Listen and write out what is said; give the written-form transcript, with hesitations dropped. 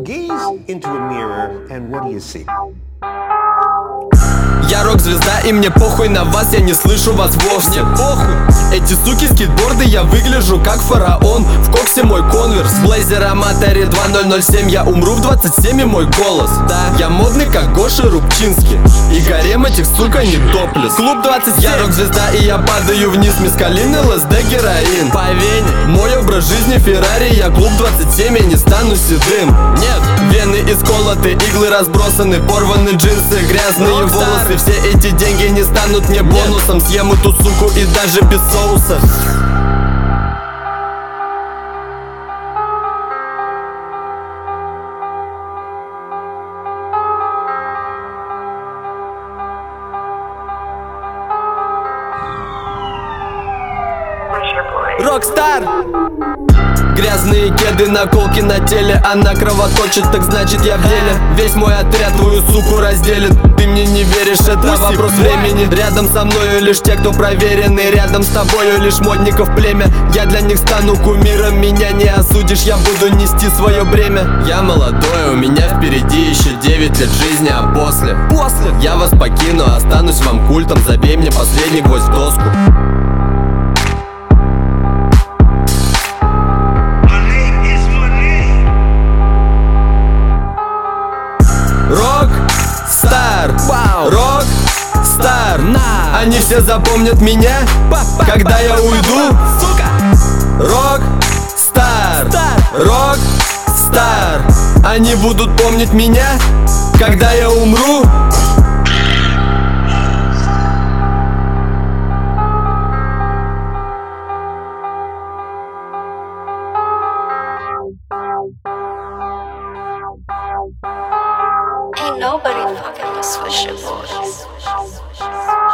Gaze into a mirror, and what do you see? Я рок-звезда и мне похуй на вас, я не слышу вас вовсе. Мне похуй. Эти суки скейтборды, я выгляжу как фараон. В коксе мой конверс, блейзер Аматори 2007. Я умру в 27 и мой голос. Да, я модный как Гоша Рубчинский. И гарем этих сука не топлес. Клуб 27. Я рок-звезда и я падаю вниз. Мескалин, ЛСД, героин. По вене. Мой образ жизни Феррари. Я клуб 27, я не стану седым. Нет, вены исколоты, иглы разбросаны, порваны джинсы, грязные волосы. Все эти деньги не станут мне бонусом. Съем эту суку и даже без соуса. Рокстар! Грязные кеды, наколки на теле. Она кровоточит, так значит я в деле. Весь мой отряд твою суку разделит. Ты мне не веришь, это вопрос времени. Рядом со мною лишь те, кто проверены. Рядом с тобою лишь модников племя. Я для них стану кумиром, меня не осудишь. Я буду нести свое бремя. Я молодой, у меня впереди еще 9 лет жизни. А после я вас покину, останусь вам культом. Забей мне последний гвоздь в доску. Рок-стар, рок-стар. Они все запомнят меня, когда я уйду. Рок-стар, рок-стар. Они будут помнить меня, когда я умру. Ain't nobody fucking with Swisher Boys.